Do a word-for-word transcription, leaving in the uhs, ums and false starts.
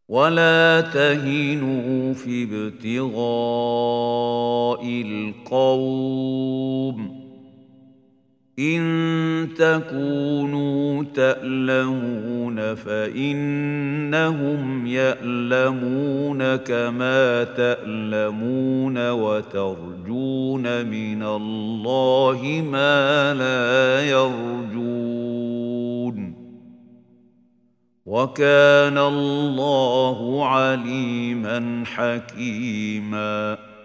ولا تهنوا في ابتغاء القوم إن تكونوا تألمون فإنهم يألمون كما تألمون وترجون من الله ما لا يرجون وكان الله عليما حكيما